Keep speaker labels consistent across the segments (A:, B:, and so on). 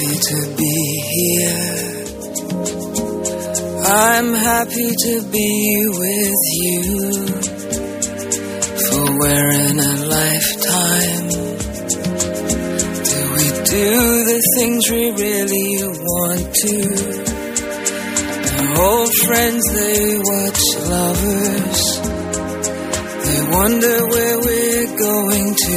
A: happy to be here. I'm happy to be with you. For we're in a lifetime. Do we do the things we really want to? Old friends, they watch lovers. They wonder where we're going to.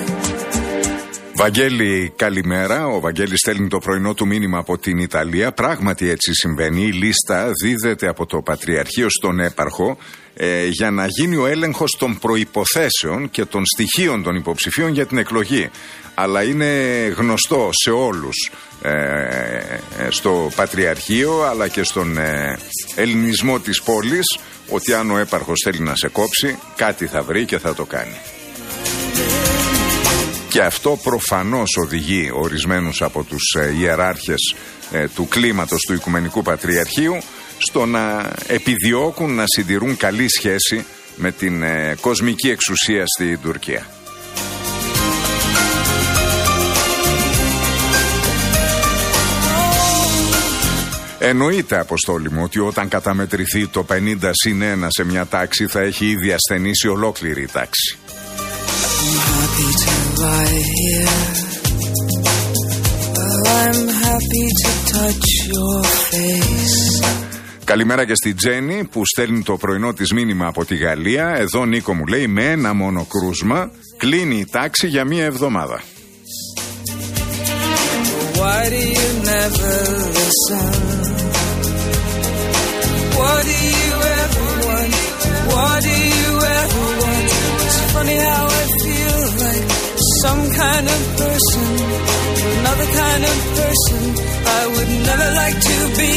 B: Βαγγέλη, καλημέρα. Ο Βαγγέλης στέλνει το πρωινό του μήνυμα από την Ιταλία. Πράγματι έτσι συμβαίνει. Η λίστα δίδεται από το Πατριαρχείο στον έπαρχο για να γίνει ο έλεγχος των προϋποθέσεων και των στοιχείων των υποψηφίων για την εκλογή. Αλλά είναι γνωστό σε όλους στο Πατριαρχείο αλλά και στον ελληνισμό της πόλης ότι αν ο έπαρχος θέλει να σε κόψει, κάτι θα βρει και θα το κάνει. Και αυτό προφανώς οδηγεί ορισμένους από τους ιεράρχες του κλίματος του Οικουμενικού Πατριαρχείου στο να επιδιώκουν να συντηρούν καλή σχέση με την κοσμική εξουσία στην Τουρκία. Εννοείται, Αποστόλη μου, ότι όταν καταμετρηθεί το 50 συν 1 σε μια τάξη θα έχει ήδη ασθενήσει ολόκληρη η τάξη. Καλημέρα και στη Τζέννη που στέλνει το πρωινό της μήνυμα από τη Γαλλία. Εδώ, Νίκο, μου λέει, με ένα μόνο κρούσμα κλείνει η τάξη για μία εβδομάδα.
A: Why do you never listen? What do you ever want? What do you ever want? It's funny how I feel like some kind of person, another kind of person I would never like to be.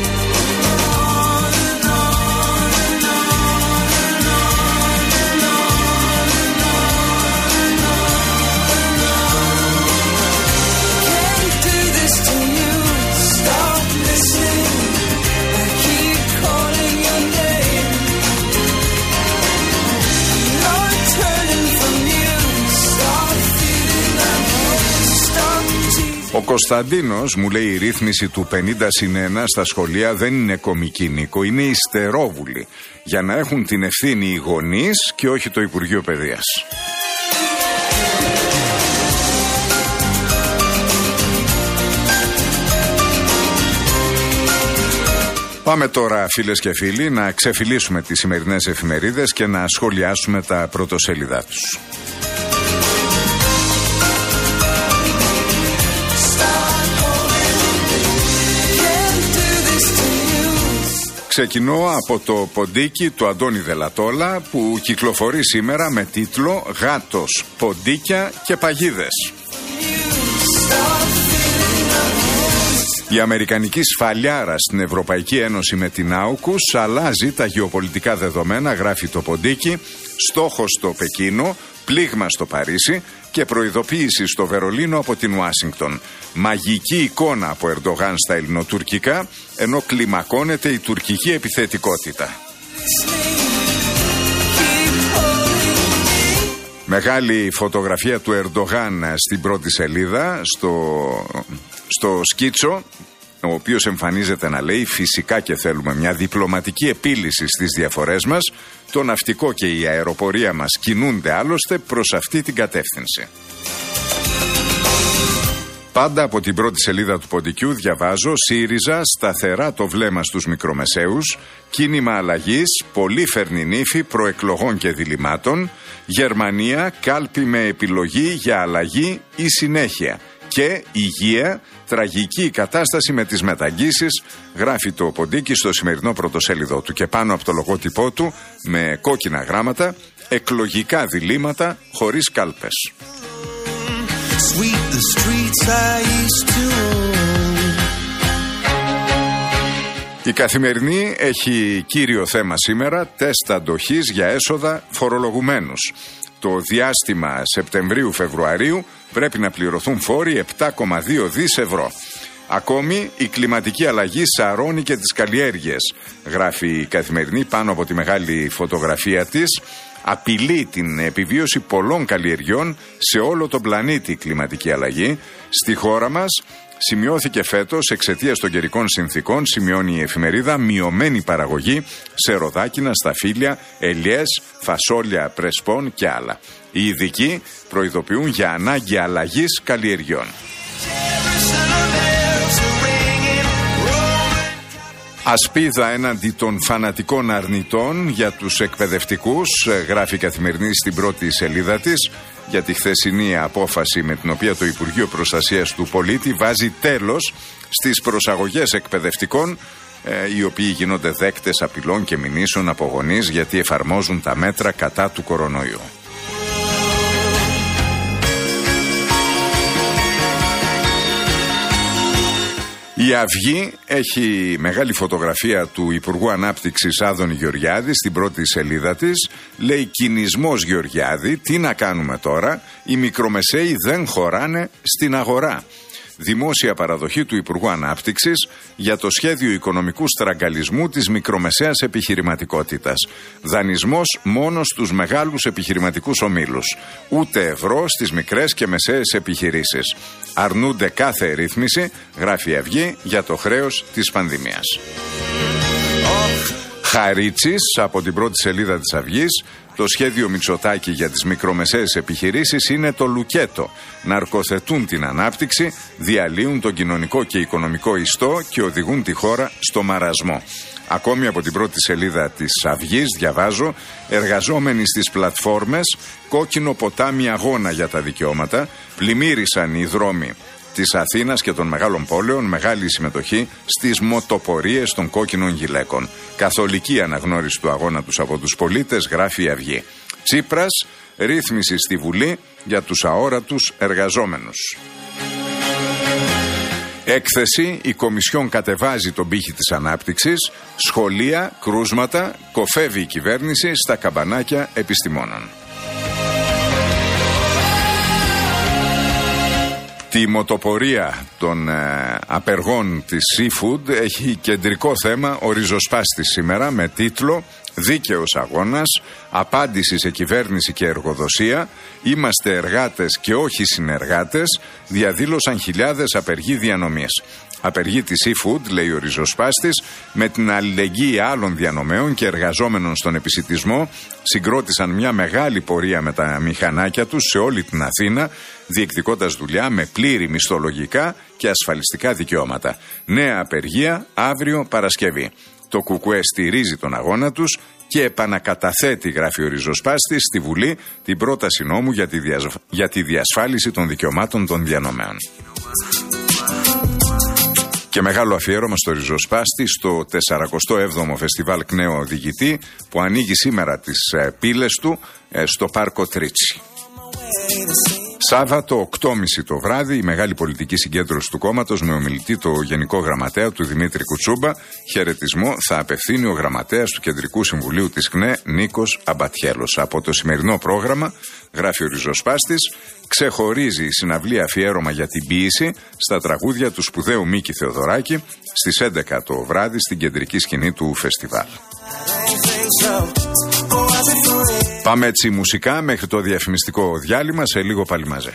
B: Ο Κωνσταντίνος μου λέει η ρύθμιση του 50 συν 1 στα σχολεία δεν είναι κομική, Νίκο, είναι υστερόβουλη για να έχουν την ευθύνη οι γονείς και όχι το Υπουργείο Παιδείας. Πάμε τώρα, φίλες και φίλοι, να ξεφυλίσουμε τις σημερινές εφημερίδες και να σχολιάσουμε τα πρωτοσέλιδά τους. Ξεκινώ από το ποντίκι του Αντώνη Δελατόλα που κυκλοφορεί σήμερα με τίτλο «Γάτος, ποντίκια και παγίδες». Η αμερικανική σφαλιάρα στην Ευρωπαϊκή Ένωση με την Άουκους αλλάζει τα γεωπολιτικά δεδομένα, γράφει το ποντίκι, στόχος στο Πεκίνο, πλήγμα στο Παρίσι και προειδοποίηση στο Βερολίνο από την Ουάσιγκτον. Μαγική εικόνα από Ερντογάν στα ελληνοτουρκικά, ενώ κλιμακώνεται η τουρκική επιθετικότητα. Μεγάλη φωτογραφία του Ερντογάν στην πρώτη σελίδα, στο σκίτσο, ο οποίος εμφανίζεται να λέει «Φυσικά και θέλουμε μια διπλωματική επίλυση στις διαφορές μας. Το ναυτικό και η αεροπορία μας κινούνται άλλωστε προς αυτή την κατεύθυνση». Πάντα από την πρώτη σελίδα του ποντικιού διαβάζω «ΣΥΡΙΖΑ σταθερά το βλέμμα στους μικρομεσαίους, κίνημα αλλαγής, πολύ φερνινήφη προεκλογών και διλημάτων, Γερμανία κάλπη με επιλογή για αλλαγή ή συνέχεια και υγεία, τραγική κατάσταση με τις μεταγγίσεις», γράφει το ποντίκι στο σημερινό πρωτοσέλιδο του και πάνω από το λογότυπό του με κόκκινα γράμματα «Εκλογικά διλήμματα χωρίς κάλπες». Η Καθημερινή έχει κύριο θέμα σήμερα τεστ αντοχής για έσοδα φορολογουμένους. Το διάστημα Σεπτεμβρίου-Φεβρουαρίου πρέπει να πληρωθούν φόροι 7,2 δις ευρώ. Ακόμη η κλιματική αλλαγή σαρώνει και τις καλλιέργειες, γράφει η Καθημερινή πάνω από τη μεγάλη φωτογραφία της. Απειλεί την επιβίωση πολλών καλλιεργιών σε όλο τον πλανήτη η κλιματική αλλαγή. Στη χώρα μας σημειώθηκε φέτος εξαιτίας των καιρικών συνθήκων, σημειώνει η εφημερίδα, μειωμένη παραγωγή σε ροδάκινα, σταφύλια, ελιές, φασόλια πρεσπών και άλλα. Οι ειδικοί προειδοποιούν για ανάγκη αλλαγής καλλιεργιών. Ασπίδα έναντι των φανατικών αρνητών για τους εκπαιδευτικούς, γράφει η Καθημερινή στην πρώτη σελίδα της, για τη χθεσινή απόφαση με την οποία το Υπουργείο Προστασίας του Πολίτη βάζει τέλος στις προσαγωγές εκπαιδευτικών, οι οποίοι γίνονται δέκτες απειλών και μηνύσεων από γονείς γιατί εφαρμόζουν τα μέτρα κατά του κορονοϊού. Η Αυγή έχει μεγάλη φωτογραφία του Υπουργού Ανάπτυξης Άδωνη Γεωργιάδη στην πρώτη σελίδα της. Λέει κινησμός Γεωργιάδη, τι να κάνουμε τώρα, οι μικρομεσαίοι δεν χωράνε στην αγορά. Δημόσια παραδοχή του Υπουργού Ανάπτυξης για το σχέδιο οικονομικού στραγγαλισμού της μικρομεσαίας επιχειρηματικότητας. Δανεισμός μόνο στους μεγάλους επιχειρηματικούς ομίλους. Ούτε ευρώ στις μικρές και μεσαίες επιχειρήσεις. Αρνούνται κάθε ρύθμιση, γράφει η Αυγή, για το χρέος της πανδημίας. Χαρίτσης, από την πρώτη σελίδα της Αυγής, το σχέδιο Μητσοτάκη για τις μικρομεσαίες επιχειρήσεις είναι το λουκέτο. Ναρκοθετούν την ανάπτυξη, διαλύουν τον κοινωνικό και οικονομικό ιστό και οδηγούν τη χώρα στο μαρασμό. Ακόμη από την πρώτη σελίδα της Αυγής διαβάζω, εργαζόμενοι στις πλατφόρμες, κόκκινο ποτάμι αγώνα για τα δικαιώματα, πλημμύρισαν οι δρόμοι της Αθήνας και των μεγάλων πόλεων, μεγάλη συμμετοχή στις μοτοπορίες των κόκκινων γυλαίκων. Καθολική αναγνώριση του αγώνα τους από τους πολίτες, γράφει η Αυγή. Τσίπρας, ρύθμιση στη Βουλή για τους αόρατους εργαζόμενους. Έκθεση, η Κομισιόν κατεβάζει τον πύχη της ανάπτυξης, σχολεία, κρούσματα, κοφεύει η κυβέρνηση στα καμπανάκια επιστημόνων. Τη μοτοπορία των απεργών της Seafood έχει κεντρικό θέμα ο ριζοσπάστης σήμερα με τίτλο «Δίκαιος αγώνας, απάντηση σε κυβέρνηση και εργοδοσία, είμαστε εργάτες και όχι συνεργάτες», διαδήλωσαν χιλιάδες απεργοί διανομής. Απεργοί της Seafood, λέει ο ριζοσπάστης, με την αλληλεγγύη άλλων διανομέων και εργαζόμενων στον επισιτισμό, συγκρότησαν μια μεγάλη πορεία με τα μηχανάκια τους σε όλη την Αθήνα, διεκδικώντας δουλειά με πλήρη μισθολογικά και ασφαλιστικά δικαιώματα. Νέα απεργία αύριο Παρασκευή. Το ΚΚΕ στηρίζει τον αγώνα τους και επανακαταθέτει, γράφει ο ριζοσπάστης, στη Βουλή την πρόταση νόμου για τη διασφάλιση των δικαιωμάτων των διανομέων. Και μεγάλο αφιέρωμα στο ριζοσπάστη στο 47ο Φεστιβάλ Κνέο Οδηγητή που ανοίγει σήμερα τις πύλες του στο Πάρκο Τρίτσι. Σάββατο 8.30 το βράδυ η μεγάλη πολιτική συγκέντρωση του κόμματος με ομιλητή το Γενικό Γραμματέα του Δημήτρη Κουτσούμπα. Χαιρετισμό θα απευθύνει ο Γραμματέας του Κεντρικού Συμβουλίου της ΚΝΕ Νίκος Αμπατιέλος. Από το σημερινό πρόγραμμα, γράφει ο ριζοσπάστης, ξεχωρίζει η συναυλία αφιέρωμα για την ποίηση στα τραγούδια του σπουδαίου Μίκη Θεοδωράκη στις 11 το βράδυ στην κεντρική σκηνή του φεστιβάλ. Πάμε έτσι μουσικά μέχρι το διαφημιστικό διάλειμμα, σε λίγο πάλι μαζί.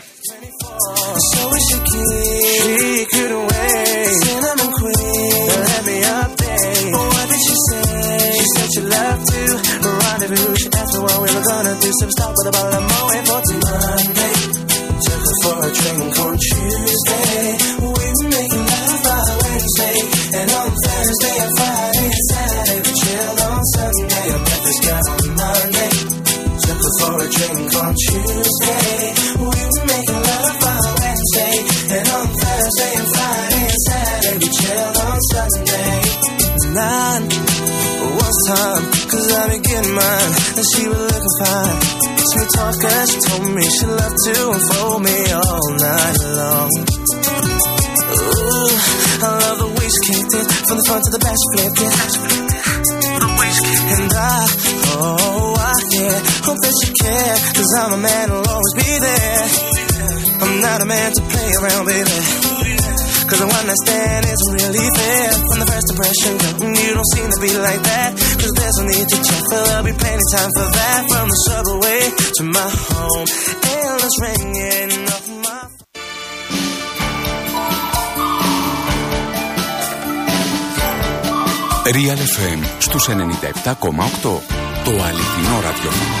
A: For a drink on Tuesday, we were making love on Wednesday, and on Thursday and Friday and Saturday we chilled on Sunday. Nine was time, 'cause I be getting mine, and she was looking fine. Sweet talker, she told me she loved to unfold me all night long. Ooh, I love the way she kicked it, from the front to the back she flipped it. And hope that you care, 'cause I'm a man who'll always be there. I'm not a man to play around, baby, 'cause the one I stand is really fair. From the first impression, girl, you don't seem to be like that, 'cause there's no need to check, but there'll be plenty time for that. From the subway to my home, endless ringing off my
C: Real FM στους 97,8. Το αληθινό ραδιόφωνο.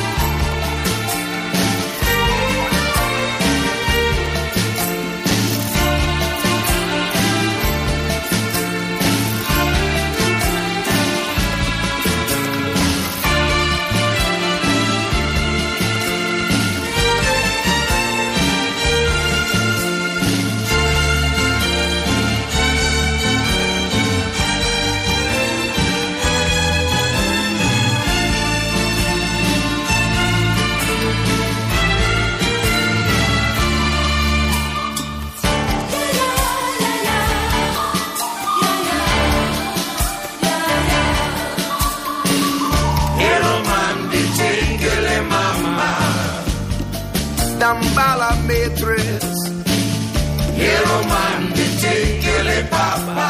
D: Dambala matrix, yellow man, the tickle papa.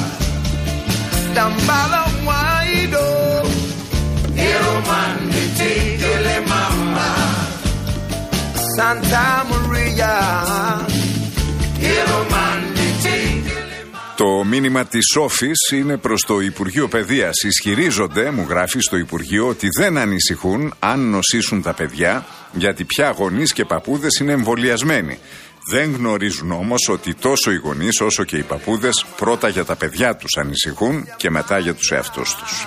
D: Dambala wido, yellow man, the tickle mama. Santa Maria, yellow man, the tickle.
B: Το μήνυμα της Σόφης είναι προς το Υπουργείο Παιδείας. Ισχυρίζονται, μου γράφει στο Υπουργείο, ότι δεν ανησυχούν αν νοσήσουν τα παιδιά, γιατί πια γονείς και παππούδες είναι εμβολιασμένοι. Δεν γνωρίζουν όμως ότι τόσο οι γονείς όσο και οι παππούδες πρώτα για τα παιδιά τους ανησυχούν και μετά για τους εαυτούς τους.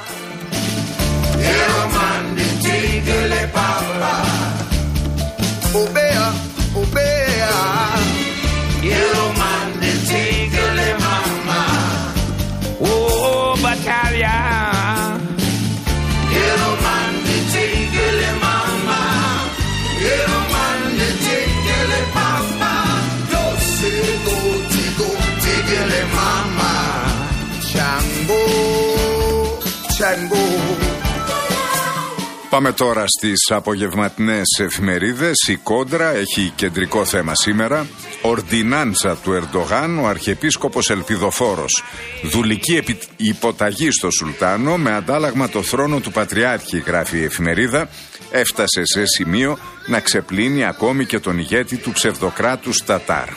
B: Πάμε τώρα στις απογευματινές εφημερίδες. Η Κόντρα έχει κεντρικό θέμα σήμερα. Ορντινάνσα του Ερντογάν, ο Αρχιεπίσκοπος Ελπιδοφόρος. Δουλική υποταγή στο Σουλτάνο με αντάλλαγμα το θρόνο του Πατριάρχη, γράφει η εφημερίδα. Έφτασε σε σημείο να ξεπλύνει ακόμη και τον ηγέτη του ψευδοκράτους Τατάρ.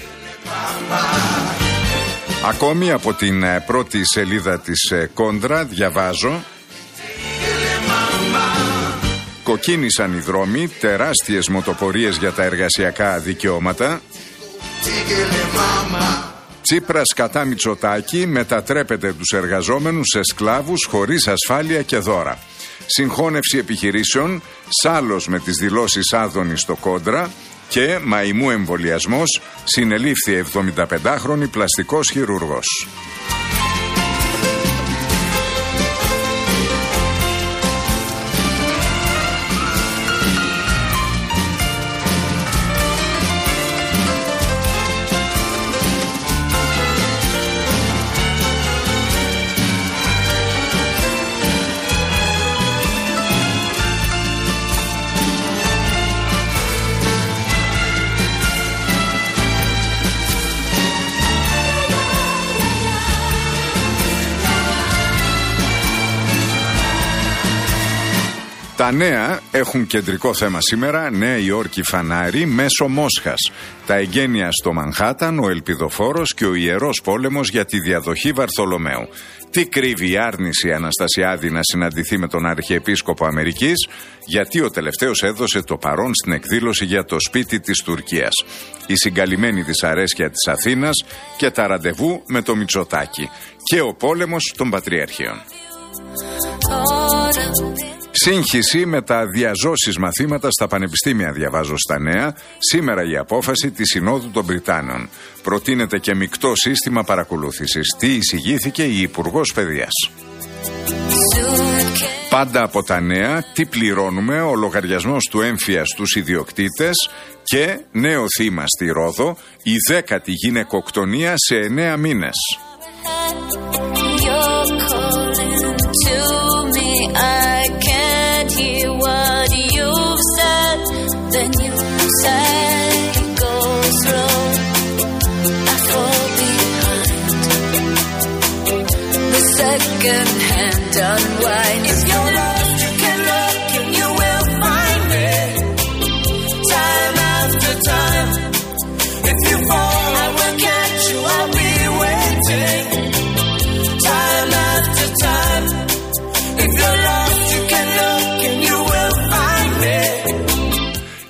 B: Ακόμη από την πρώτη σελίδα της Κόντρα διαβάζω: κοκκίνησαν οι δρόμοι, τεράστιες μοτοπορίες για τα εργασιακά δικαιώματα. Τσίπρας κατά Μητσοτάκη μετατρέπεται τους εργαζόμενους σε σκλάβους χωρίς ασφάλεια και δώρα. Συγχώνευση επιχειρήσεων, σάλος με τις δηλώσεις Άδωνη στο Κόντρα και μαϊμού εμβολιασμός, συνελήφθη 75χρονη πλαστικός χειρουργός. Τα νέα έχουν κεντρικό θέμα σήμερα. Νέα Υόρκη φανάρι μέσω Μόσχας. Τα εγγένεια στο Μανχάταν, ο Ελπιδοφόρος και ο Ιερός Πόλεμος για τη διαδοχή Βαρθολομαίου. Τι κρύβει η άρνηση Αναστασιάδη να συναντηθεί με τον Αρχιεπίσκοπο Αμερικής, γιατί ο τελευταίος έδωσε το παρόν στην εκδήλωση για το σπίτι της Τουρκίας. Η συγκαλυμμένη δυσαρέσκεια της Αθήνας και τα ραντεβού με το Μητσοτάκη. Και ο πόλεμος των Πατριαρχείων. Σύγχυση με τα διαζώσεις μαθήματα στα πανεπιστήμια, διαβάζω στα νέα. Σήμερα η απόφαση της Συνόδου των Βρυτάνων. Προτείνεται και μεικτό σύστημα παρακολούθησης. Τι εισηγήθηκε η Υπουργός Παιδείας. Πάντα από τα νέα, τι πληρώνουμε, ο λογαριασμός του έμφυα στους ιδιοκτήτες και νέο θύμα στη Ρόδο, η 10η γυναικοκτονία σε 9 μήνες.
E: I can't hear what you've said. Then you say go slow. I fall behind. The second hand unwind. If you're lost, you can look and you will find me. Time after time. If you fall, I will catch you. I'll be waiting. Time after time.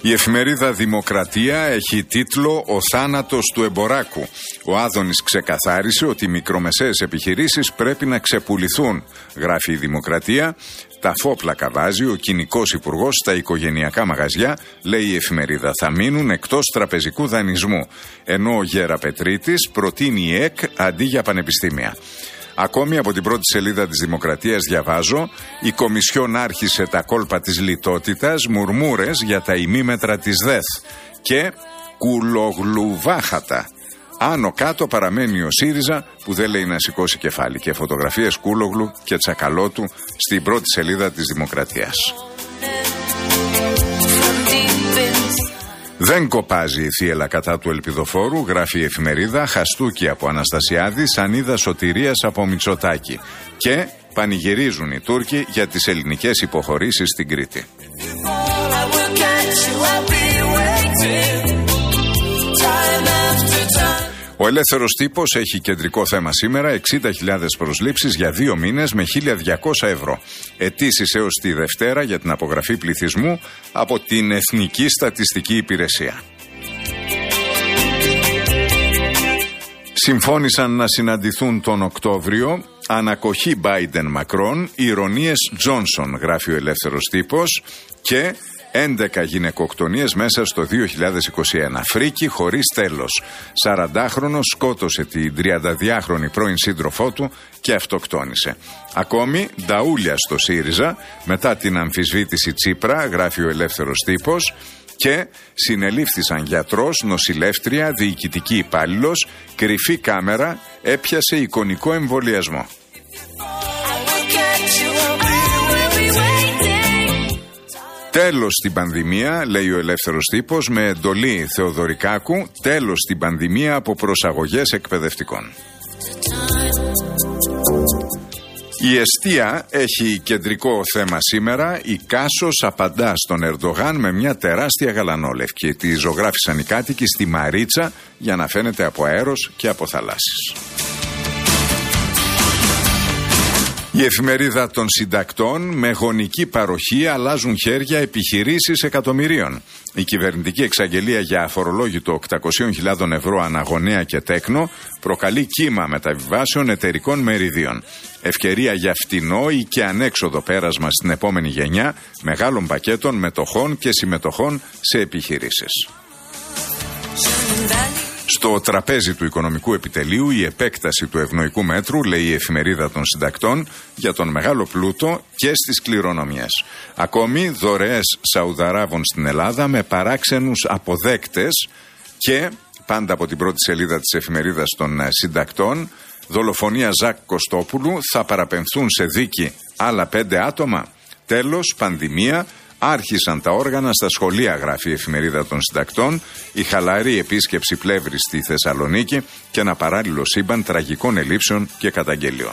B: Η εφημερίδα Δημοκρατία έχει τίτλο «Ο θάνατος του εμποράκου». Ο Άδωνης ξεκαθάρισε ότι οι μικρομεσαίες επιχειρήσεις πρέπει να ξεπουληθούν. Γράφει η Δημοκρατία. Τα φόπλακα βάζει ο κοινικός υπουργός στα οικογενειακά μαγαζιά, λέει η εφημερίδα, θα μείνουν εκτός τραπεζικού δανεισμού. Ενώ ο Γεραπετρίτης προτείνει η ΕΚ αντί για πανεπιστήμια. Ακόμη από την πρώτη σελίδα της Δημοκρατίας διαβάζω: η Κομισιόν άρχισε τα κόλπα της λιτότητας, μουρμούρες για τα ημίμετρα της ΔΕΘ και κουλογλουβάχατα. Άνω κάτω παραμένει ο ΣΥΡΙΖΑ που δεν λέει να σηκώσει κεφάλι, και φωτογραφίες Κούλογλου και Τσακαλώτου στην πρώτη σελίδα της Δημοκρατίας. Δεν κοπάζει η θύελα κατά του ελπιδοφόρου, γράφει η εφημερίδα. Χαστούκι από Αναστασιάδη, σανίδα σωτηρίας από Μητσοτάκη. Και πανηγυρίζουν οι Τούρκοι για τις ελληνικές υποχωρήσεις στην Κρήτη. Ο Ελεύθερος Τύπος έχει κεντρικό θέμα σήμερα: 60.000 προσλήψεις για 2 μήνες με 1.200 ευρώ. Αιτήσεις έως τη Δευτέρα για την απογραφή πληθυσμού από την Εθνική Στατιστική Υπηρεσία. Συμφώνησαν να συναντηθούν τον Οκτώβριο. Ανακοχή Biden-Μακρόν, ηρωνίες Τζόνσον, γράφει ο Ελεύθερος Τύπος. Και 11 γυναικοκτονίες μέσα στο 2021. Φρίκι χωρίς τέλος. 40χρονος σκότωσε την 32χρονη πρώην σύντροφό του και αυτοκτόνησε. Ακόμη, νταούλια στο ΣΥΡΙΖΑ μετά την αμφισβήτηση Τσίπρα, γράφει ο Ελεύθερος Τύπος. Και συνελήφθησαν γιατρός, νοσηλεύτρια, διοικητική υπάλληλος. Κρυφή κάμερα έπιασε εικονικό εμβολιασμό. Τέλος στην πανδημία, λέει ο Ελεύθερος Τύπος, με εντολή Θεοδωρικάκου. Τέλος στην πανδημία από προσαγωγές εκπαιδευτικών. Η εστία έχει κεντρικό θέμα σήμερα. Η Κάσος απαντά στον Ερντογάν με μια τεράστια γαλανόλευκη. Τη ζωγράφησαν οι κάτοικοι στη Μαρίτσα για να φαίνεται από αέρος και από θαλάσσης. Η εφημερίδα των συντακτών: με γονική παροχή αλλάζουν χέρια επιχειρήσεις εκατομμυρίων. Η κυβερνητική εξαγγελία για αφορολόγητο 800.000 ευρώ αναγωνέα και τέκνο προκαλεί κύμα μεταβιβάσεων εταιρικών μεριδίων. Ευκαιρία για φτηνό ή και ανέξοδο πέρασμα στην επόμενη γενιά μεγάλων πακέτων μετοχών και συμμετοχών σε επιχειρήσεις. Στο τραπέζι του οικονομικού επιτελείου η επέκταση του ευνοϊκού μέτρου, λέει η εφημερίδα των συντακτών, για τον μεγάλο πλούτο και στις κληρονομιές. Ακόμη δωρεές Σαουδαράβων στην Ελλάδα με παράξενους αποδέκτες. Και πάντα από την πρώτη σελίδα της εφημερίδας των συντακτών, δολοφονία Ζακ Κωστόπουλου, θα παραπεμφθούν σε δίκη άλλα 5 άτομα. Τέλος, πανδημία. Άρχισαν τα όργανα στα σχολεία, γράφει η εφημερίδα των συντακτών. Η χαλαρή επίσκεψη Πλεύρη στη Θεσσαλονίκη και ένα παράλληλο σύμπαν τραγικών ελλείψεων και καταγγελιών.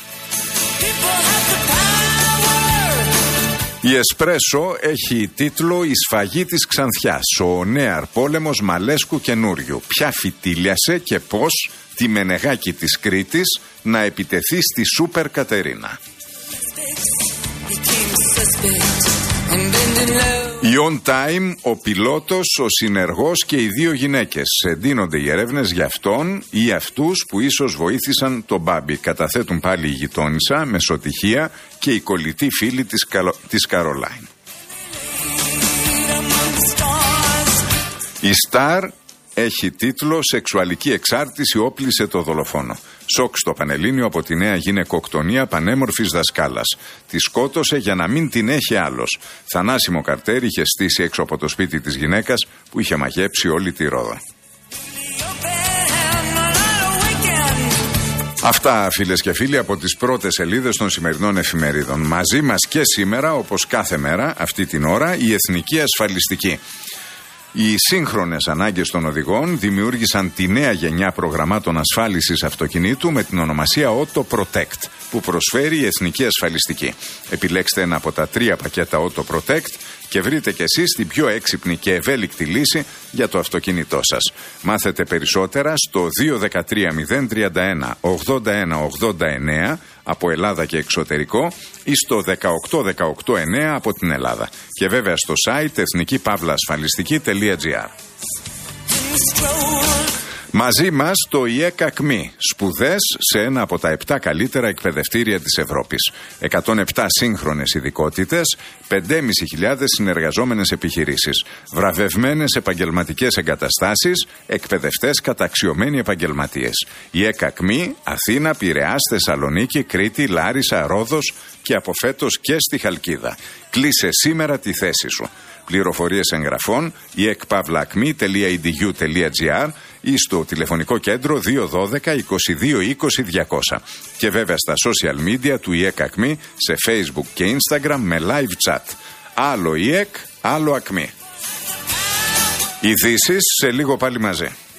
B: Η Εσπρέσο έχει τίτλο «Η σφαγή της Ξανθιάς. Ο νέαρ πόλεμος Μαλέσκου καινούριου. Ποια φυτίλιασε και πώς τη Μενεγάκη της Κρήτης να επιτεθεί στη Σούπερ Κατερίνα». Η On Time, ο πιλότος, ο συνεργός και οι 2 γυναίκες. Εντείνονται οι ερεύνες για αυτόν ή αυτούς που ίσως βοήθησαν τον Μπάμπη. Καταθέτουν πάλι η γειτόνισσα, μεσοτυχία και η κολλητή φίλη της Καρολάιν. Η Σταρ έχει τίτλο «Σεξουαλική εξάρτηση όπλησε το δολοφόνο». Σοκ στο Πανελλήνιο από τη νέα γυναικοκτονία πανέμορφης δασκάλας. Τη σκότωσε για να μην την έχει άλλος. Θανάσιμο καρτέρι είχε στήσει έξω από το σπίτι της γυναίκας που είχε μαγέψει όλη τη Ρόδο. Αυτά, φίλες και φίλοι, από τις πρώτες σελίδες των σημερινών εφημερίδων. Μαζί μας και σήμερα, όπως κάθε μέρα, αυτή την ώρα, η Εθνική Ασφαλιστική. Οι σύγχρονες ανάγκες των οδηγών δημιούργησαν τη νέα γενιά προγραμμάτων ασφάλισης αυτοκινήτου με την ονομασία Auto Protect, που προσφέρει η Εθνική Ασφαλιστική. Επιλέξτε ένα από τα 3 πακέτα Auto Protect και βρείτε κι εσείς την πιο έξυπνη και ευέλικτη λύση για το αυτοκίνητό σας. Μάθετε περισσότερα στο 213 031 81 89, από Ελλάδα και εξωτερικό ή στο 18189 από την Ελλάδα. Και βέβαια στο site εθνική-ασφαλιστική.gr. Μαζί μας το ΙΕΚ ΑΚΜΗ, σπουδές σε ένα από τα 7 καλύτερα εκπαιδευτήρια της Ευρώπης. 107 σύγχρονες ειδικότητες, 5.500 συνεργαζόμενες επιχειρήσεις, βραβευμένες επαγγελματικές εγκαταστάσεις, εκπαιδευτές καταξιωμένοι επαγγελματίες. ΙΕΚ ΑΚΜΗ, Αθήνα, Πειραιάς, Θεσσαλονίκη, Κρήτη, Λάρισα, Ρόδος και από φέτος και στη Χαλκίδα. Κλείσε σήμερα τη θέση σου. Πληροφορίες εγγραφών iekpavlaakmi.edu.gr ή στο τηλεφωνικό κέντρο 212 22 20 200. Και βέβαια στα social media του ΙΕΚ ΑΚΜΗ σε Facebook και Instagram με live chat. Άλλο ΙΕΚ, άλλο ΑΚΜΗ. Ειδήσεις σε λίγο πάλι μαζί.